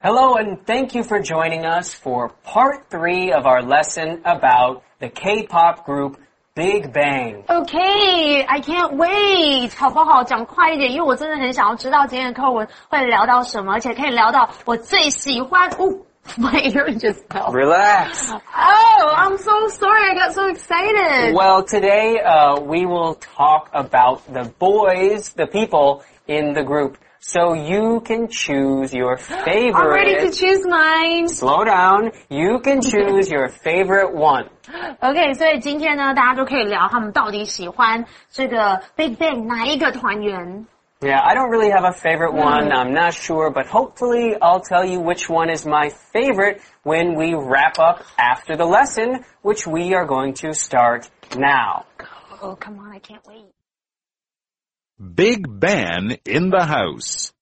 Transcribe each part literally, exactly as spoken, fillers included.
Hello and thank you for joining us for part three of our lesson about the K-pop group Big Bang. Okay, I can't wait. 好不好？讲快一点，因为我真的很想要知道今天的课文会聊到什么，而且可以聊到我最喜欢。哦 My ear just fell. Relax. Oh, I'm so sorry. I got so excited. Well, today uh, we will talk about the boys, the people in the group. So you can choose your favorite. I'm ready to choose mine. Slow down. You can choose your favorite one. OK, 所以今天呢，大家就可以聊他们到底喜欢这个 Big Bang 哪一个团员。 Yeah, I don't really have a favorite one. I'm not sure, but hopefully I'll tell you which one is my favorite when we wrap up after the lesson, which we are going to start now. Oh, come on, I can't wait. Big Bang in the house.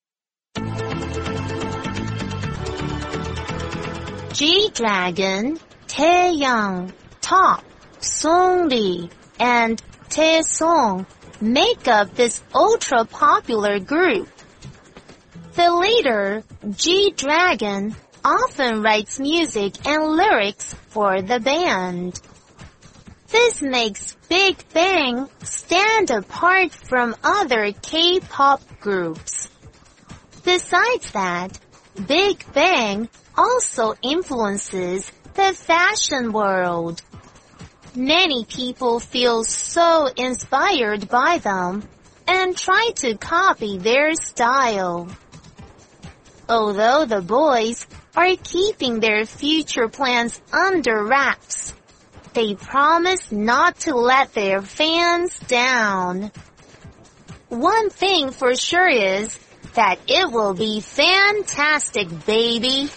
G-Dragon, Taeyang, Top, Seungri, and Taesung make up this ultra-popular group. The leader, G-Dragon, often writes music and lyrics for the band. This makes Big Bang stand apart from other K-pop groups. Besides that, Big Bang also influences the fashion world. Many people feel so inspired by them and try to copy their style. Although the boys are keeping their future plans under wraps, they promise not to let their fans down. One thing for sure is that it will be fantastic, baby.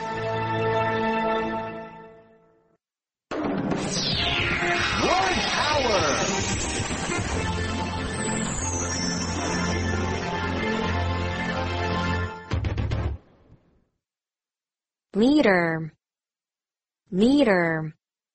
Leader, leader.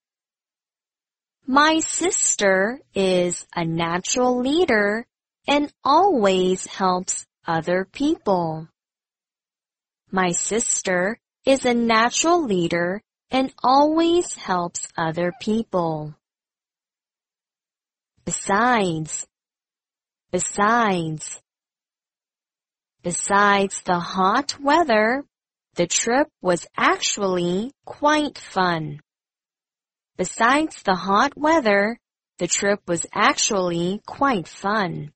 My sister is a natural leader and always helps other people. My sister is a natural leader and always helps other people. Besides, besides, besides the hot weather, the trip was actually quite fun. Besides the hot weather, the trip was actually quite fun.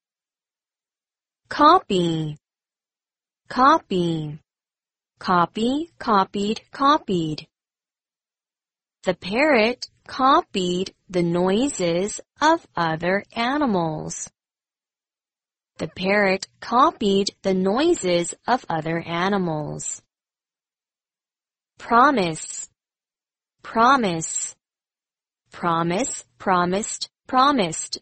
Copy, copy, copy, copied, copied. The parrot copied the noises of other animals. The parrot copied the noises of other animals. Promise, promise, promise, promised, promised.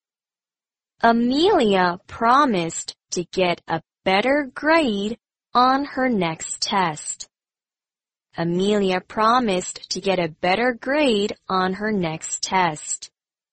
Amelia promised to get a better grade on her next test. Amelia promised to get a better grade on her next test.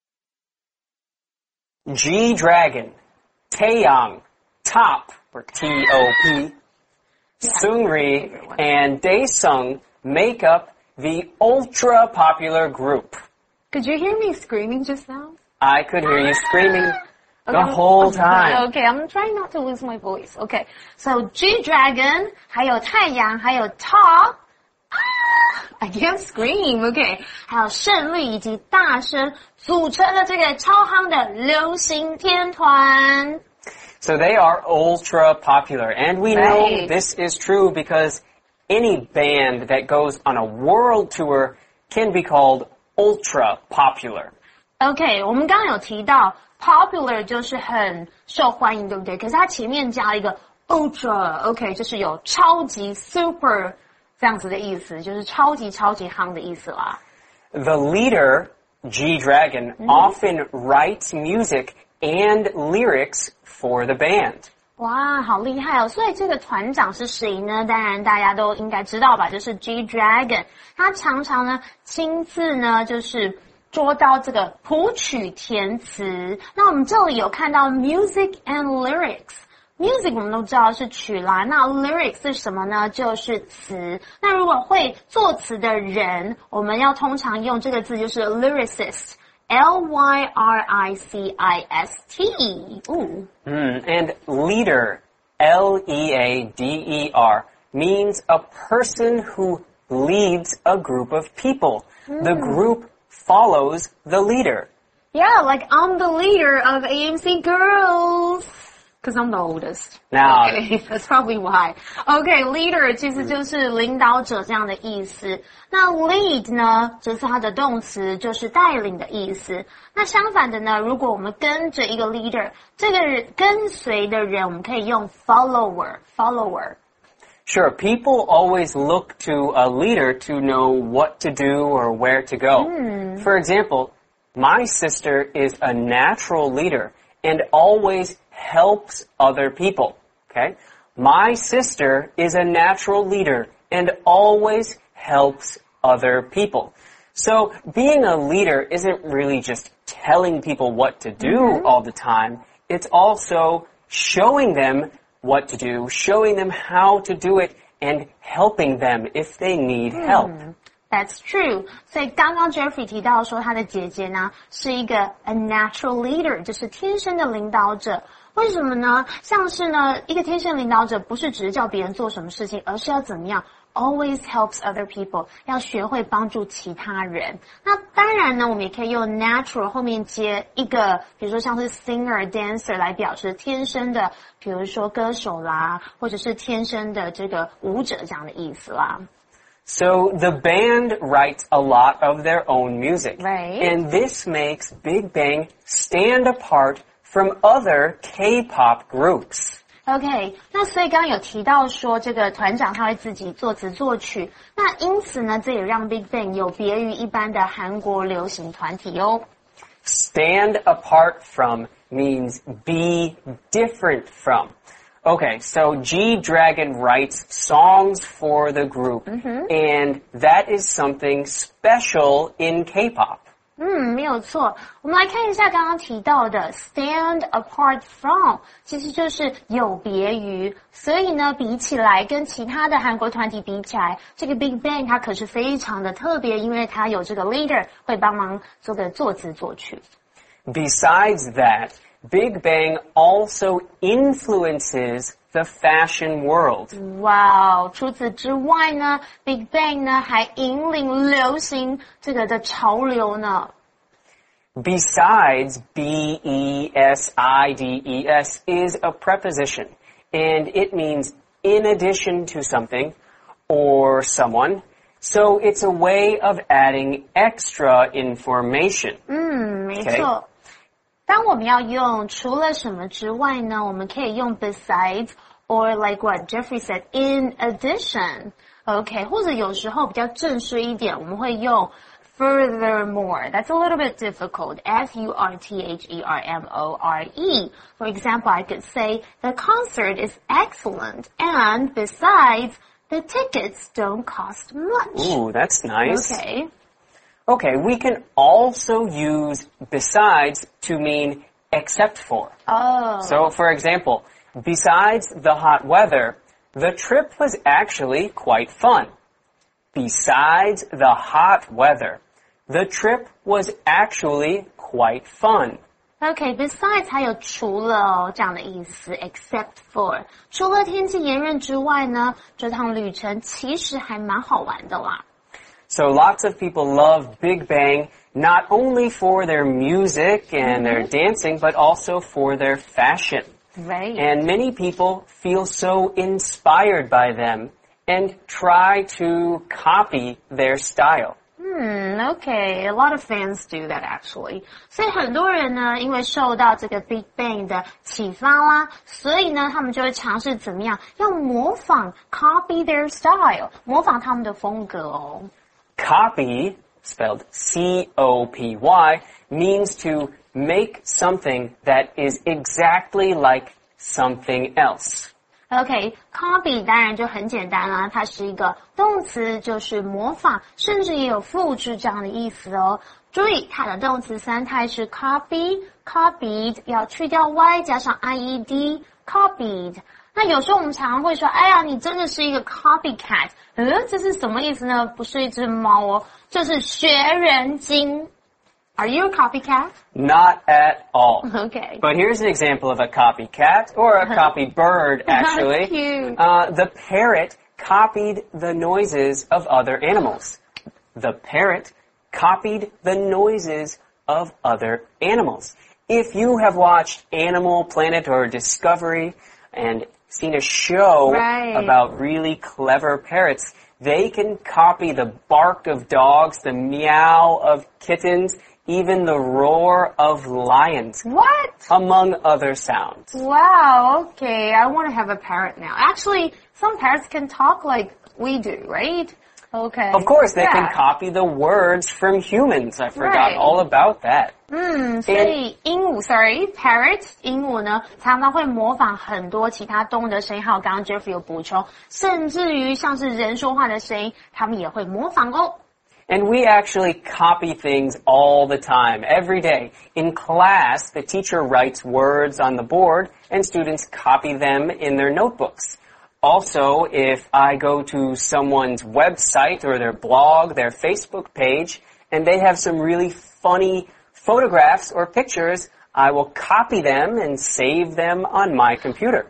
G-Dragon, Taeyang, Top, or T O P, Seungri, and Daesung make up the ultra-popular group. Could you hear me screaming just now? I could hear you screaming the Okay. whole time. Okay, I'm trying not to lose my voice. Okay, so G-Dragon, 还有太阳，还有 Top, I can't scream. Okay, 还有胜利以及大声组成了这个超夯的流行天团。 So they are ultra popular, and we know Right. this is true because any band that goes on a world tour can be called ultra popular. OK, 我们刚刚有提到 popular 就是很受欢迎，对不对？可是它前面加了一个 ultra，OK， 就是有超级 super 这样子的意思，就是超级超级夯的意思啦。 The leader, G-Dragon, Mm-hmm. often writes music and lyrics for the band. 哇，好厉害哦！所以这个团长是谁呢？当然大家都应该知道吧，就是 G-Dragon。他常常呢亲自呢就是捉到这个谱曲填词。那我们这里有看到 music and lyrics。 music 我们都知道是曲啦，那 lyrics 是什么呢？就是词。那如果会作词的人，我们要通常用这个字，就是 lyricist。L Y R I C I S T. Ooh. Mm, and leader, L E A D E R, means a person who leads a group of people. Mm. The group follows the leader. Yeah, like I'm the leader of A M C Girls. Because I'm the oldest. Now, okay, that's probably why. Okay, leader 其实就是领导者这样的意思。那 lead 呢，就是它的动词，就是带领的意思。那相反的呢，如果我们跟着一个 leader， 这个人跟随的人，我们可以用 follower, follower. Sure, people always look to a leader to know what to do or where to go. Mm. For example, my sister is a natural leader and always helps other people. Okay? My sister is a natural leader and always helps other people. So being a leader isn't really just telling people what to do mm-hmm. all the time. It's also showing them what to do, showing them how to do it, and helping them if they need help. Mm. That's true. 所以刚刚 Jeffrey 提到说他的姐姐呢是一个 a natural leader， 就是天生的领导者。为什么呢？像是呢一个天生领导者不是只是叫别人做什么事情，而是要怎么样 always helps other people， 要学会帮助其他人。那当然呢我们也可以用 natural 后面接一个比如说像是 singer dancer 来表示天生的比如说歌手啦或者是天生的这个舞者这样的意思啦。 So the band writes a lot of their own music. Right. And this makes Big Bang stand apart from other K-pop groups. OK, 那所以刚刚有提到说这个团长他会自己作词作曲，那因此呢这也让 Big Bang 有别于一般的韩国流行团体哦。 Stand apart from means be different from. Okay, so G-Dragon writes songs for the group, mm-hmm. and that is something special in K-pop. 嗯，没有错。我们来看一下刚刚提到的 stand apart from， 其实就是有别于。所以呢，比起来跟其他的韩国团体比起来，这个 Big Bang 它可是非常的特别，因为它有这个 leader 会帮忙做个作词作曲。 Besides that, Big Bang also influences the fashion world. 哇哦！除此之外呢 ，Big Bang 呢还引领流行这个的潮流呢。 Besides, B E S I D E S is a preposition, and it means in addition to something or someone. So it's a way of adding extra information. 嗯，没错。 Okay? 当我们要用除了什么之外呢，我们可以用 besides or like what Jeffrey said, in addition. OK, 或者有时候比较正式一点，我们会用 furthermore. That's a little bit difficult. F U R T H E R M O R E. For example, I could say the concert is excellent and besides, the tickets don't cost much. Ooh, that's nice. Okay. Okay, we can also use besides to mean except for. Oh. So, for example, besides the hot weather, the trip was actually quite fun. Besides the hot weather, the trip was actually quite fun. Okay, besides 还有除了哦这样的意思 except for 除了天气炎热之外呢，这趟旅程其实还蛮好玩的啦。 So lots of people love Big Bang not only for their music and mm-hmm. their dancing, but also for their fashion. Right. And many people feel so inspired by them and try to copy their style. Hmm, okay. A lot of fans do that actually. 所以很多人呢，因为受到这个 Big Bang 的启发啦，所以呢，他们就会尝试怎么样，要模仿 copy their style， 模仿他们的风格哦。 Copy, spelled C O P Y, means to make something that is exactly like something else. OK，copy 当然就很简单啦，它是一个动词，就是模仿，甚至也有复制这样的意思哦。注意，它的动词三态是 copy、copied， 要去掉 y 加上 ied，copied。那有时候我们常常会说，哎呀，你真的是一个 copycat， 嗯，这是什么意思呢？不是一只猫哦，就是学人精。Are you a copycat? Not at all. Okay. But here's an example of a copycat, or a copy bird, actually. Cute. Uh, the parrot copied the noises of other animals. The parrot copied the noises of other animals. If you have watched Animal Planet or Discovery and seen a show right. about really clever parrots, they can copy the bark of dogs, the meow of kittens, even the roar of lions. What? Among other sounds. Wow, okay. I want to have a parrot now. Actually, some parrots can talk like we do, right? Okay. Of course, they yeah. can copy the words from humans. I forgot Right. all about that. 嗯，所以鹦鹉 ，sorry, parrot 鹦鹉呢，常常会模仿很多其他动物的声音，还有刚刚 Jeffrey 有补充，甚至于像是人说话的声音，他们也会模仿哦。 And we actually copy things all the time, every day. In class, the teacher writes words on the board, and students copy them in their notebooks. Also, if I go to someone's website or their blog, their Facebook page, and they have some really funny photographs or pictures, I will copy them and save them on my computer.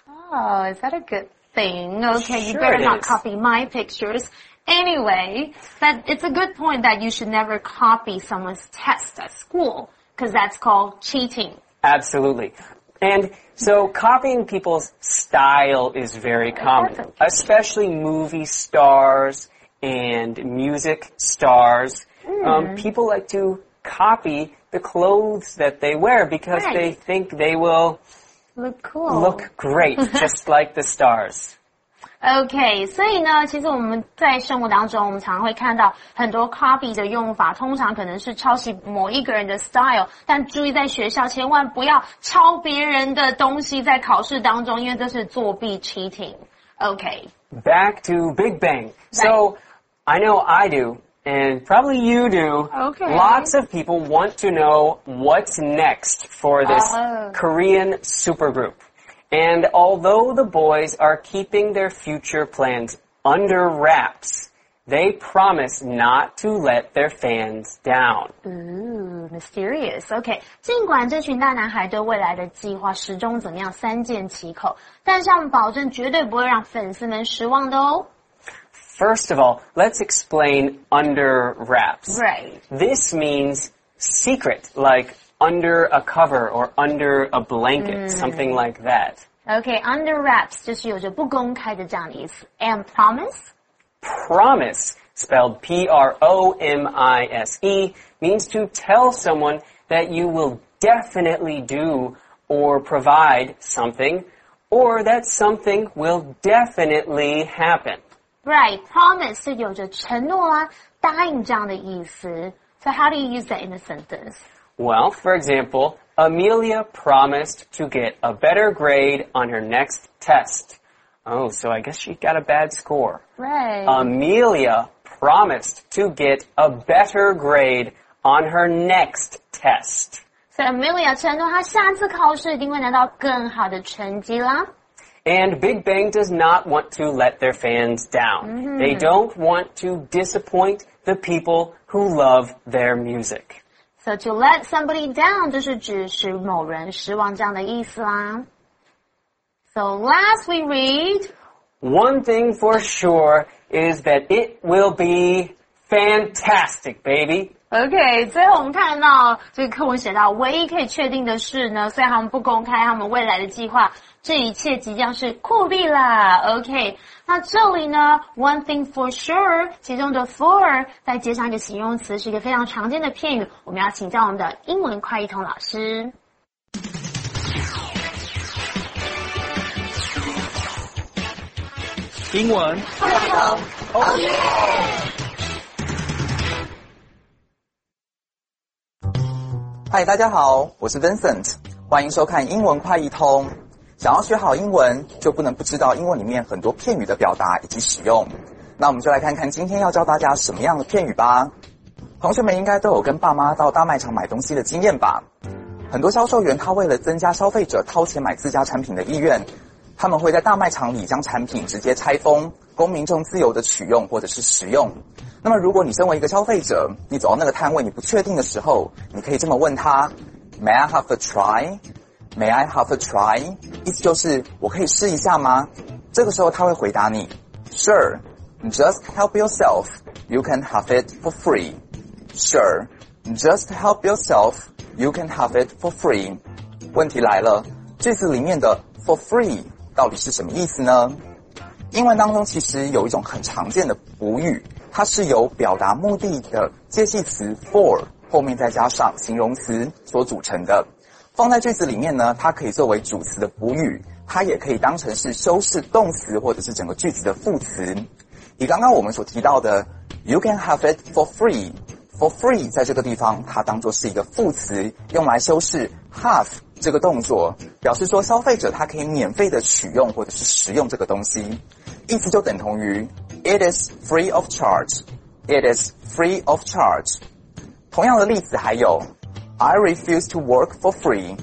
Oh, is that a good thing? Okay, you Sure better it not is. copy my pictures. Anyway, but it's a good point that you should never copy someone's test at school, because that's called cheating. Absolutely. And so copying people's style is very common, Definitely. especially movie stars and music stars. Mm. Um, people like to copy the clothes that they wear because Right. they think they will Look cool. look great, just like the stars. OK， 所以呢，其实我们在生活当中，我们常常会看到很多 copy 的用法，通常可能是抄袭某一个人的 style， 但注意在学校千万不要抄别人的东西在考试当中，因为这是作弊 cheating。OK。 Back to Big Bang. So, I know I do, and probably you do. Okay. Lots of people want to know what's next for this Oh. Korean supergroup. And although the boys are keeping their future plans under wraps, they promise not to let their fans down. Ooh, mysterious. OK， 尽管这群大男孩对未来的计划始终怎么样三缄其口，但是他们保证绝对不会让粉丝们失望的哦。 First of all, let's explain under wraps. Right. This means secret, like under a cover or under a blanket, something like that. OK, under wraps 就是有着不公开的这样的意思。And promise? Promise, spelled P R O M I S E, means to tell someone that you will definitely do or provide something, or that something will definitely happen. Right, promise 是有着承诺啊、答应这样的意思。So how do you use that in a sentence? Well, for example, Amelia promised to get a better grade on her next test. Oh, so I guess she got a bad score. Right. Amelia promised to get a better grade on her next test. So Amelia 承诺她下次考试一定会拿到更好的成绩啦。 And Big Bang does not want to let their fans down. Mm-hmm. They don't want to disappoint the people who love their music. So to let somebody down 就是指使某人失望这样的意思啦。So last we read, One thing for sure is that it will be fantastic, baby. OK， 最后我们看到这个课文写到，唯一可以确定的是呢，虽然他们不公开他们未来的计划，这一切即将是酷毙啦。OK， 那这里呢 ，one thing for sure， 其中的 for 再接上一个形容词，是一个非常常见的片语。我们要请教我们的英文快译通老师。 英文快译通，哦耶！ 嗨，大家好，我是 Vincent， 欢迎收看英文快译通。 想要学好英文，就不能不知道英文里面很多片语的表达以及使用。那我们就来看看今天要教大家什么样的片语吧。同学们应该都有跟爸妈到大卖场买东西的经验吧？很多销售员他为了增加消费者掏钱买自家产品的意愿，他们会在大卖场里将产品直接拆封，供民众自由的取用或者是使用。那么如果你身为一个消费者，你走到那个摊位你不确定的时候，你可以这么问他 May I have a try? May I have a try? 意思就是我可以试一下吗？这个时候他会回答你 Sure, just help yourself. You can have it for free. Sure, just help yourself. You can have it for free. 问题来了，句子里面的 for free 到底是什么意思呢？英文当中其实有一种很常见的补语，它是由表达目的的介系词 for 后面再加上形容词所组成的。放在句子里面呢，它可以作为主词的补语，它也可以当成是修饰动词或者是整个句子的副词。以刚刚我们所提到的 You can have it for free For free 在这个地方它当作是一个副词，用来修饰 have 这个动作，表示说消费者他可以免费的取用或者是食用这个东西，意思就等同于 It is free of charge. It is free of charge. 同样的例子还有 I refuse to work for free.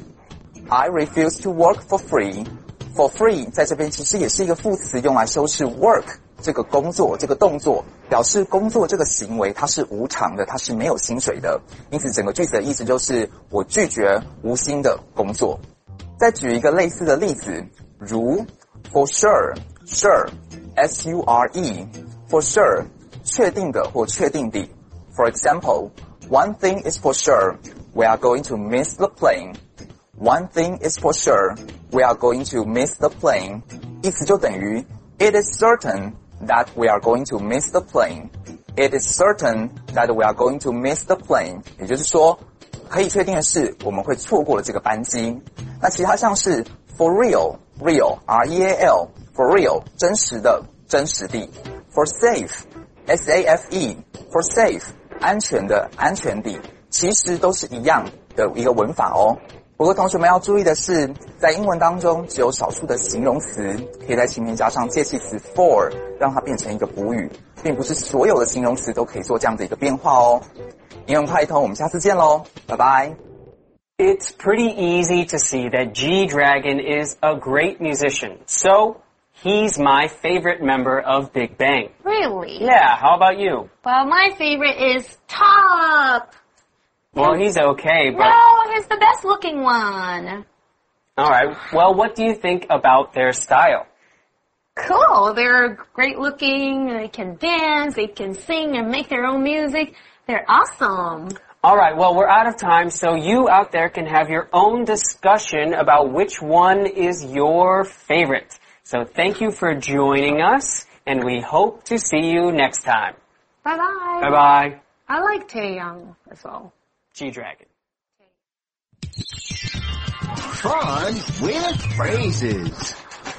I refuse to work for free. For free 在这边其实也是一个副词，用来修饰 work这个工作这个动作，表示工作这个行为它是无偿的，它是没有薪水的，因此整个句子的意思就是我拒绝无薪的工作。再举一个类似的例子，如 for sure, sure, S U R E, for sure, 确定的或确定地。For example, one thing is for sure, we are going to miss the plane. One thing is for sure, we are going to miss the plane. 意思就等于 It is certain that we are going to miss the plane. It is certain that we are going to miss the plane. 也就是说，可以确定的是，我们会错过了这个班机。那其他像是 for real, real, R E A L, for real, 真实的，真实地。For safe, S A F E, for safe, 安全的，安全地，其实都是一样的一个文法哦。不过同学们要注意的是，在英文当中只有少数的形容词可以在前面加上介系词 for 让它变成一个补语，并不是所有的形容词都可以做这样的一个变化哦。英文快通，我们下次见咯，拜拜。 It's pretty easy to see that G-Dragon is a great musician. So, he's my favorite member of Big Bang. Really? Yeah, how about you? Well, my favorite is Top. Well, he's okay, but... No, he's the best looking one. Alright, well, what do you think about their style? Cool. They're great looking. They can dance. They can sing and make their own music. They're awesome. Alright, well, we're out of time, so you out there can have your own discussion about which one is your favorite. So thank you for joining us, and we hope to see you next time. Bye-bye. Bye-bye. I like Taeyang as well. G-Dragon. Fun with phrases.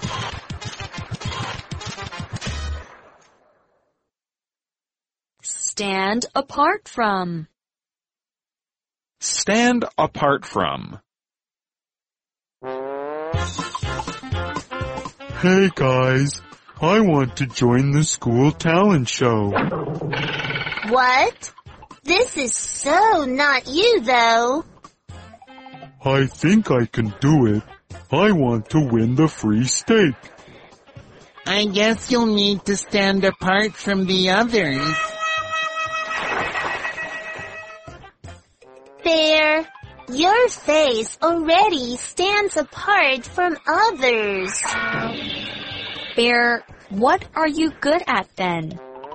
Stand apart from. Stand apart from. Hey guys, I want to join the school talent show. What? This is so not you, though. I think I can do it. I want to win the free steak. I guess you'll need to stand apart from the others. Bear, your face already stands apart from others. Bear, what are you good at then?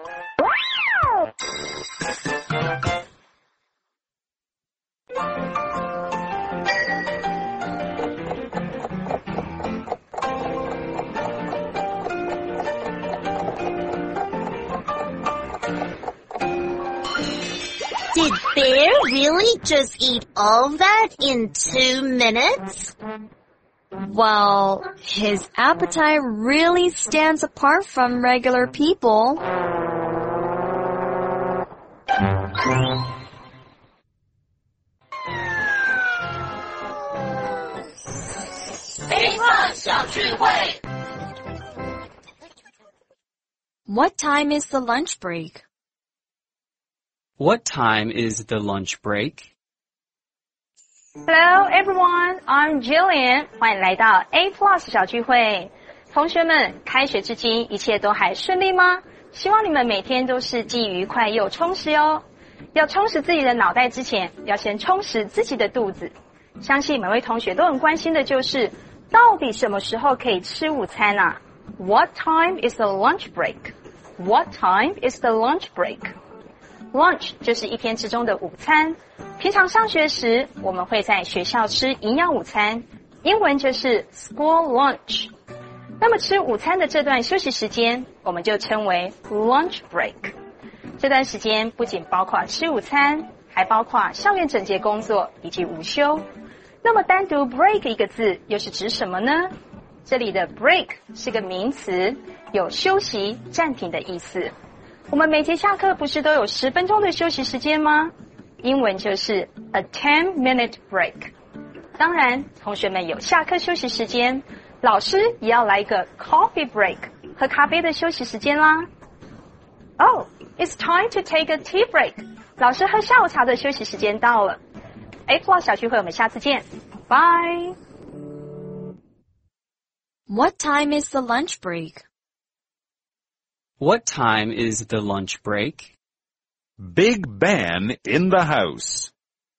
Did Bear really just eat all that in two minutes? Well, his appetite really stands apart from regular people. Big Punch! 小聚会。 What time is the lunch break? What time is the lunch break? Hello everyone, I'm Jillian. 欢迎来到 A Plus 小聚会。同学们，开学至今一切都还顺利吗？希望你们每天都是既愉快又充实哦。要充实自己的脑袋之前，要先充实自己的肚子。相信每位同学都很关心的就是，到底什么时候可以吃午餐啊？ What time is the lunch break? What time is the lunch break? Lunch 就是一天之中的午餐。平常上学时，我们会在学校吃营养午餐，英文就是 school lunch。那么吃午餐的这段休息时间，我们就称为 lunch break。这段时间不仅包括吃午餐，还包括校园整洁工作以及午休。那么单独 break 一个字又是指什么呢？这里的 break 是个名词，有休息、暂停的意思。我们每节下课不是都有十分钟的休息时间吗？英文就是 a ten minute break。当然，同学们有下课休息时间，老师也要来一个 coffee break， 喝咖啡的休息时间啦。Oh, it's time to take a tea break. 老师喝下午茶的休息时间到了。A Plus 小聚会，我们下次见。Bye. What time is the lunch break? What time is the lunch break? Big Ben in the house.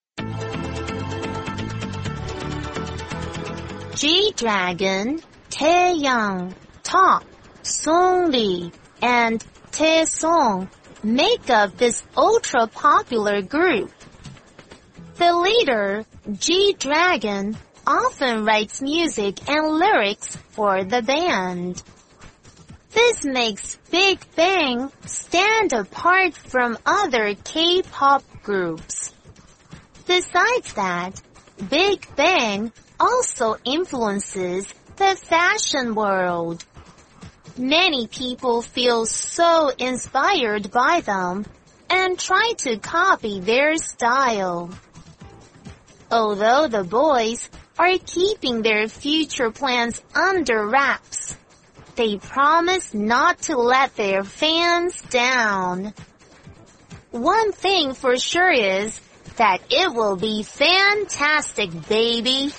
G-Dragon, Taeyang, Ta, Songli, and Taesong make up this ultra-popular group. The leader, G-Dragon, often writes music and lyrics for the band. This makes Big Bang stand apart from other K-pop groups. Besides that, Big Bang also influences the fashion world. Many people feel so inspired by them and try to copy their style. Although the boys are keeping their future plans under wraps, they promise not to let their fans down. One thing for sure is that it will be fantastic, baby.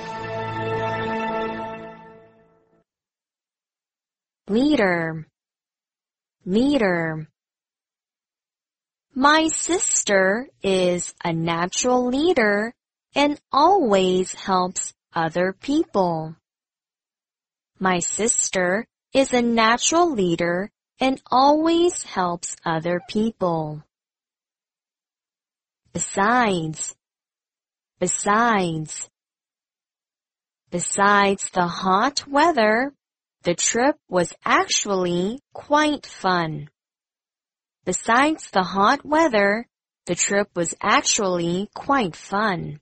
Leader, leader. My sister is a natural leader and always helps other people. My sister is a natural leader and always helps other people. Besides, besides, besides the hot weather, the trip was actually quite fun. Besides the hot weather, the trip was actually quite fun.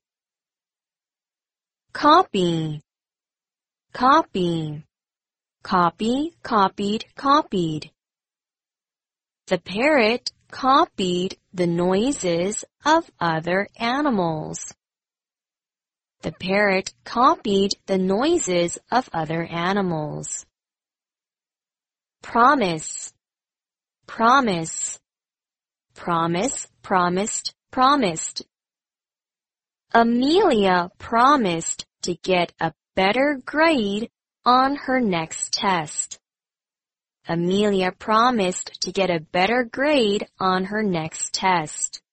Copy, copy, copy, copied, copied. The parrot copied the noises of other animals. The parrot copied the noises of other animals. Promise, promise, promise, promised, promised. Amelia promised to get a better grade on her next test. Amelia promised to get a better grade on her next test.